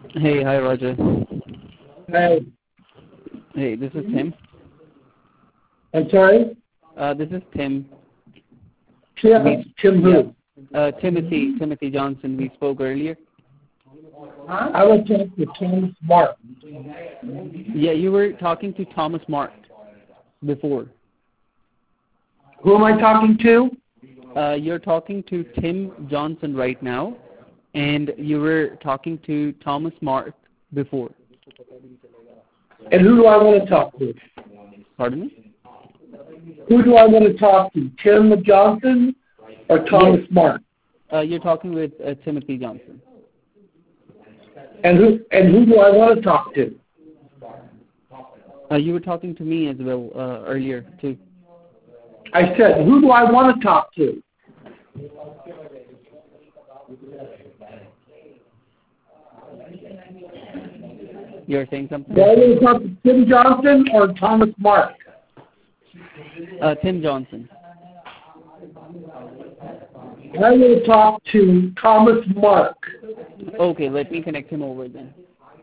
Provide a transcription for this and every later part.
Hey, hi Roger. Hey, Hey, this is Tim. I'm sorry? This is Tim. Tim Yeah. who? Timothy Johnson. We spoke earlier. I was talking to Thomas Mark. Yeah, you were talking to Thomas Mark before. Who am I talking to? You're talking to Tim Johnson right now, and you were talking to Thomas Mark before. And who do I want to talk to? Pardon me? Who do I want to talk to? Tim Johnson or Thomas Mark? You're talking with Timothy Johnson. And who do I want to talk to? You were talking to me as well earlier too. I said, who do I want to talk to? You're saying something? Do I want to talk to Tim Johnson or Thomas Mark? Tim Johnson. I want to talk to Thomas Mark. Okay, let me connect him over then.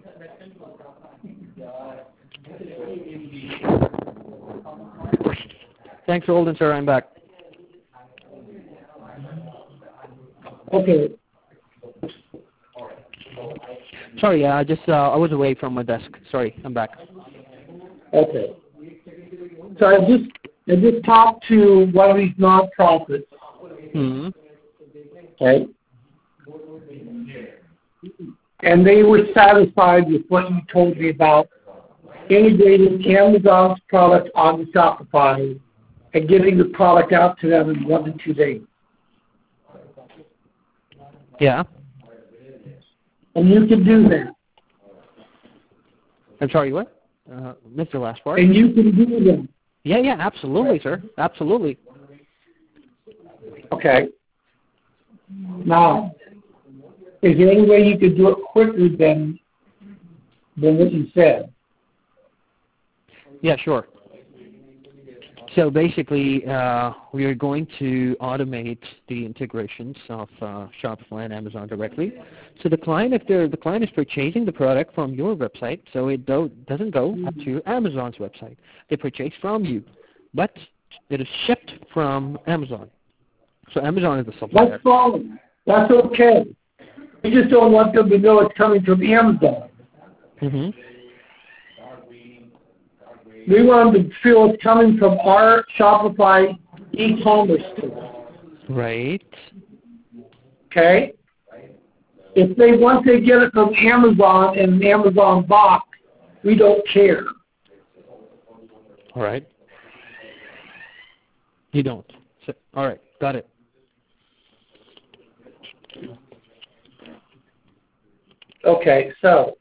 Thanks for holding, sir. I'm back. Okay. Sorry, I was away from my desk. Sorry, I'm back. Okay. So I just talked to one of these nonprofits. Hmm. Okay. And they were satisfied with what you told me about integrating Amazon's product on Shopify and getting the product out to them in 1 to 2 days. Yeah. And you can do that. I'm sorry, what? Missed the last part. And you can do that. Yeah, absolutely, sir. Absolutely. Okay. Now, is there any way you could do it quicker than what you said? Yeah, sure. So basically, we are going to automate the integrations of Shopify and Amazon directly. So the client, if the client is purchasing the product from your website, so it doesn't go up to Amazon's website. They purchase from you, but it is shipped from Amazon. So Amazon is the supplier. That's fine. That's okay. We just don't want them to know it's coming from Amazon. Mm-hmm. We want them to feel it's coming from our Shopify e-commerce store. Right. Okay? Once they get it from Amazon in an Amazon box, we don't care. All right. You don't. So, all right. Got it. Okay, so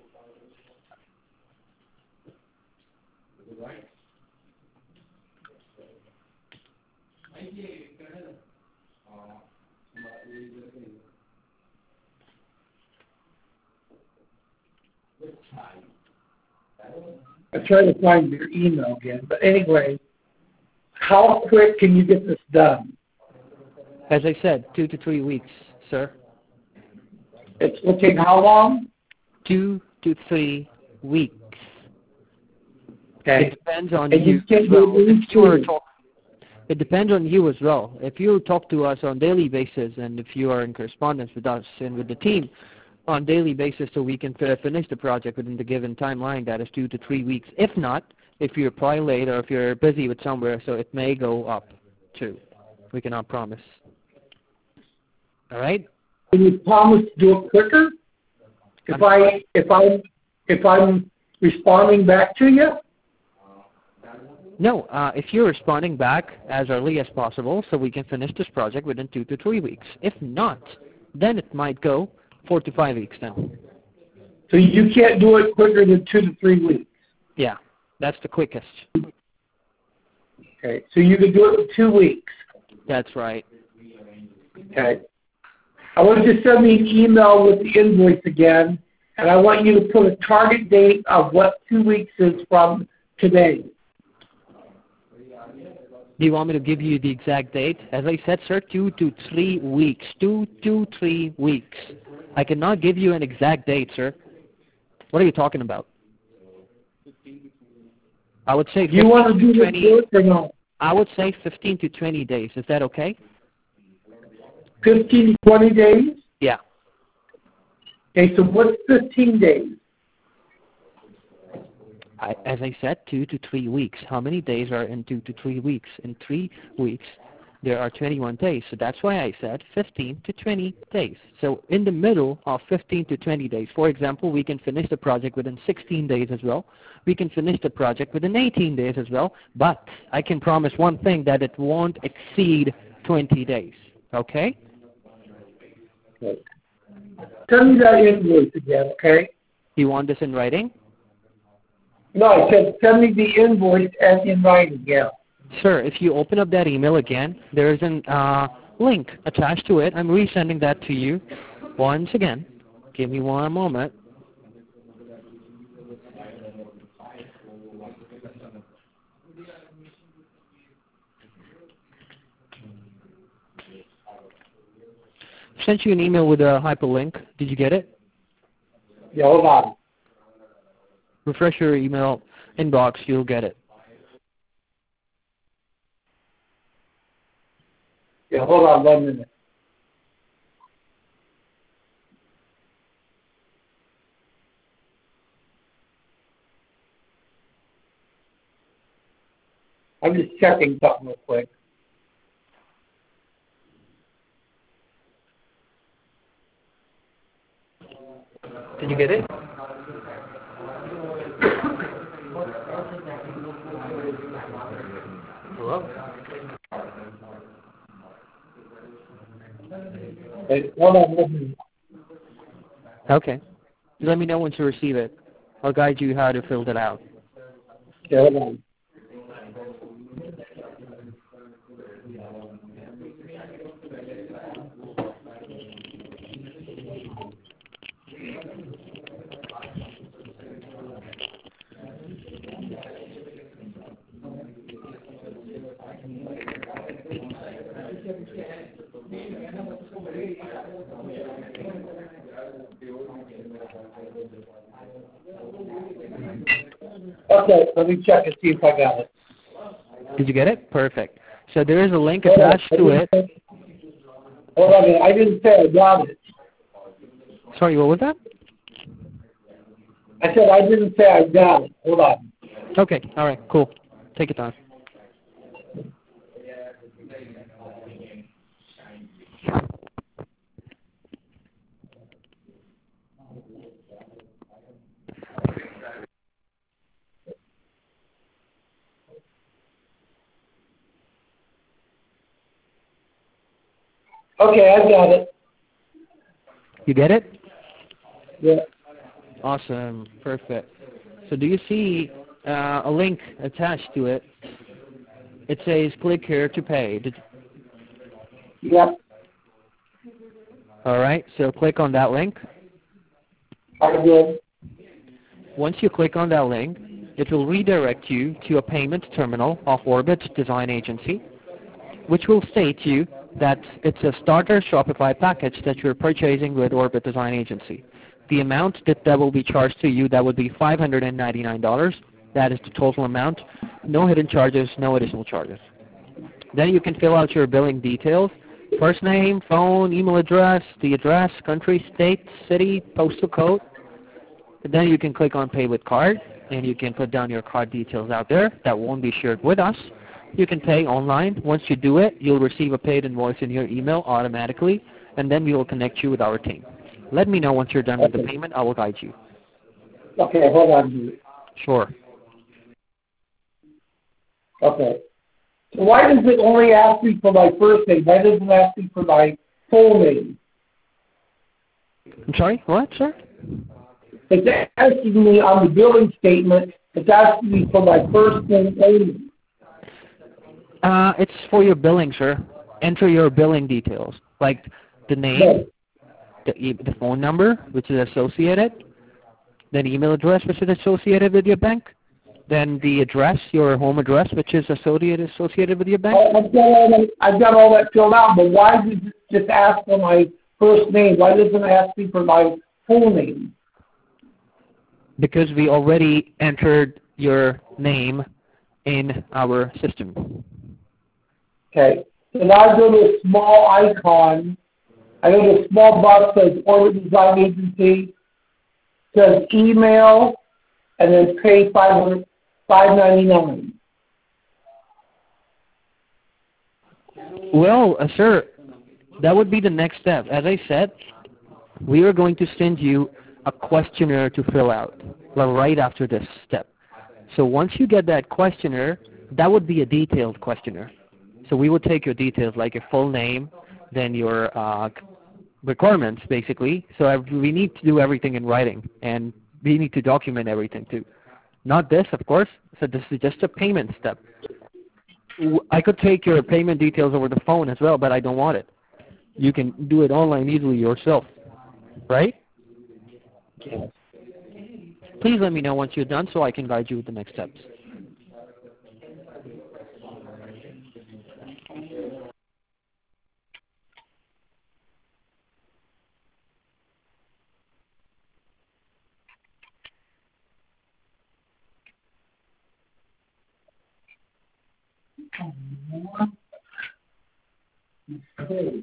I tried to find your email again, but anyway, how quick can you get this done? As I said, 2 to 3 weeks, sir. It's will take how long? 2 to 3 weeks. Okay. It depends on And you can't as well. do It depends on you as well. If you talk to us on daily basis and if you are in correspondence with us and with the team on daily basis so we can finish the project within the given timeline, that is 2 to 3 weeks. If not, if you're probably late or if you're busy with somewhere, so it may go up too. We cannot promise. All right? Can you promise to do it quicker? If I'm responding back to you? No, if you're responding back as early as possible so we can finish this project within 2 to 3 weeks. If not, then it might go 4 to 5 weeks then. So you can't do it quicker than 2 to 3 weeks? Yeah, that's the quickest. Okay, so you can do it in 2 weeks? That's right. Okay. I want you to send me an email with the invoice again, and I want you to put a target date of what 2 weeks is from today. Do you want me to give you the exact date? As I said, sir, 2 to 3 weeks. 2 to 3 weeks. I cannot give you an exact date, sir. What are you talking about? I would say Do you want to 15 do to this 20. work or no? I would say 15 to 20 days. Is that okay? 15 to 20 days? Yeah. Okay, so what's 15 days? As I said, 2 to 3 weeks. How many days are in 2 to 3 weeks? In 3 weeks, there are 21 days. So that's why I said 15 to 20 days. So in the middle of 15 to 20 days, for example, we can finish the project within 16 days as well. We can finish the project within 18 days as well. But I can promise one thing, that it won't exceed 20 days. Okay? Okay. Send me that invoice again, okay? You want this in writing? No, I said send me the invoice and in writing, yeah. Sir, if you open up that email again, there is a link attached to it. I'm resending that to you once again. Give me one moment. Sent you an email with a hyperlink. Did you get it? Yeah, hold on. Refresh your email inbox. You'll get it. Yeah, hold on 1 minute. I'm just checking something real quick. Did you get it? Hello? Hey, hold on 1 minute. Okay. Let me know once you receive it. I'll guide you how to fill that out. Yeah, hold on. Okay, let me check and see if I got it. Did you get it? Perfect. So there is a link attached to it. Hold on a minute. I didn't say I got it. Sorry, what was that? I said I didn't say I got it. Hold on. Okay. All right. Cool. Take your time. Okay, I got it. You get it? Yeah. Awesome. Perfect. So do you see a link attached to it? It says click here to pay. Yep. All right. So click on that link. I did. Once you click on that link, it will redirect you to a payment terminal of Orbit Design Agency, which will state to you that it's a starter Shopify package that you're purchasing with Orbit Design Agency. The amount that will be charged to you, that would be $599. That is the total amount. No hidden charges, no additional charges. Then you can fill out your billing details. First name, phone, email address, the address, country, state, city, postal code. And then you can click on pay with card, and you can put down your card details out there. That won't be shared with us. You can pay online. Once you do it, you'll receive a paid invoice in your email automatically, and then we will connect you with our team. Let me know once you're done with the payment. I will guide you. Okay, hold on. Sure. Okay. So why does it only ask me for my first name? Why doesn't it ask me for my full name? I'm sorry? What, sir? It's asking me on the billing statement, it's asking me for my first name only. It's for your billing, sir. Enter your billing details, like the name, the phone number, which is associated, then email address, which is associated with your bank, then the address, your home address, which is associated with your bank. I've got all that filled out, but why does it just ask for my first name? Why doesn't it ask me for my full name? because we already entered your name in our system. Okay. So now I go to a small icon. I go to a small box that says Orbit Design Agency, says email, and then pay $599. Well, sir, that would be the next step. As I said, we are going to send you a questionnaire to fill out right after this step. So once you get that questionnaire, that would be a detailed questionnaire. So we would take your details, like your full name, then your requirements, basically. So we need to do everything in writing, and we need to document everything too. Not this, of course. So this is just a payment step. I could take your payment details over the phone as well, but I don't want it. You can do it online easily yourself, right? Yes. Please let me know once you're done so I can guide you with the next steps. Okay.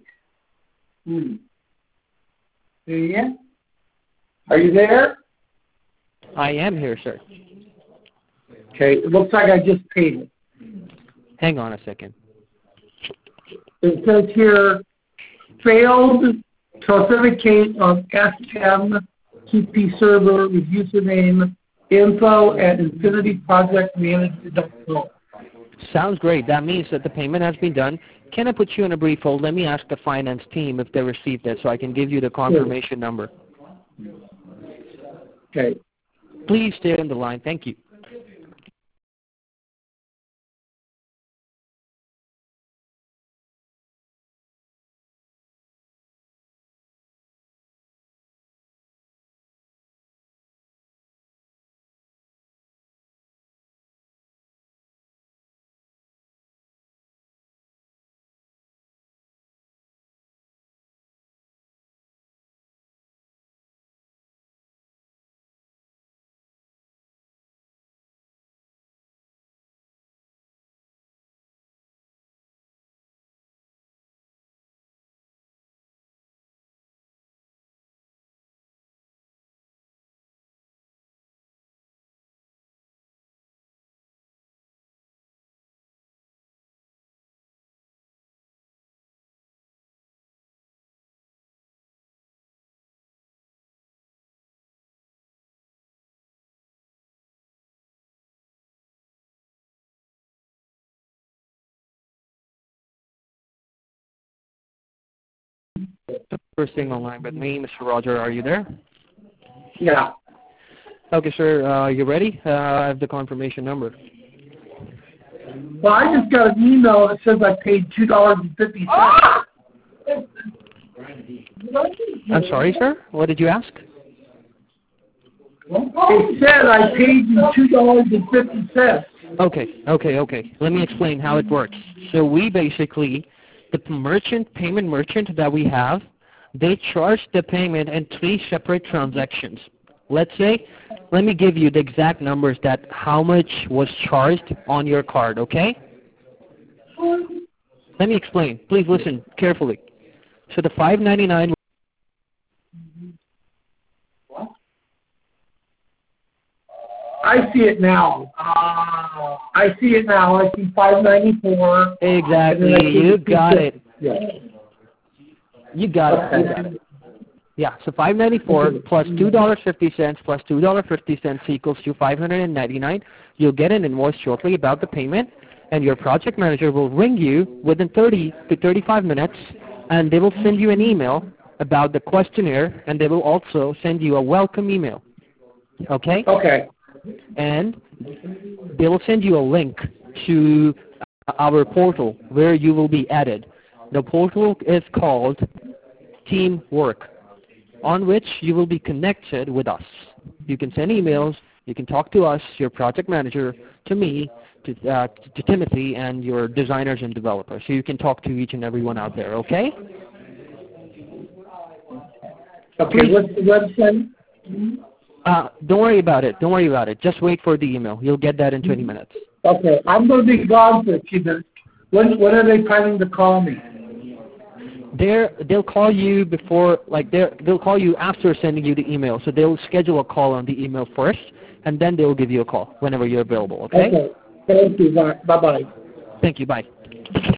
Yeah. Are you there? I am here, sir. Okay. It looks like I just paid it. Hang on a second. It says here, failed to authenticate on SMTP server with username info@infinityprojectmanager.com. Sounds great. That means that the payment has been done. Can I put you on a brief hold? Let me ask the finance team if they received it so I can give you the confirmation number. Okay. Please stay on the line. Thank you. First thing online with me, Mr. Roger, are you there? Yeah. Okay, sir, you ready? I have the confirmation number. Well, I just got an email that says I paid $2.50. I'm sorry, sir? What did you ask? It said I paid you $2.50. Okay. Let me explain how it works. So we basically, the payment merchant that we have, they charge the payment in 3 separate transactions. Let's say, let me give you the exact numbers that how much was charged on your card, okay? Let me explain. Please listen carefully. So the $5.99. I see it now. I see it now. I see $5.94. Exactly. You got it. Yeah. You got it. Yeah, so $5.94 plus $2.50 plus $2.50 equals to $599. You'll get an invoice shortly about the payment, and your project manager will ring you within 30 to 35 minutes, and they will send you an email about the questionnaire, and they will also send you a welcome email. Okay? Okay. And they will send you a link to our portal where you will be added. The portal is called Teamwork, on which you will be connected with us. You can send emails, you can talk to us, your project manager, to me, to Timothy, and your designers and developers. So you can talk to each and every one out there, okay? Okay, what's the website? Don't worry about it. Don't worry about it. Just wait for the email. You'll get that in 20 minutes. Okay, I'm going to be gone for a few minutes. When are they planning to call me? They'll call you before, like they'll call you after sending you the email. So they'll schedule a call on the email first, and then they'll give you a call whenever you're available. Okay? Okay. Thank you. Bye bye. Thank you. Bye.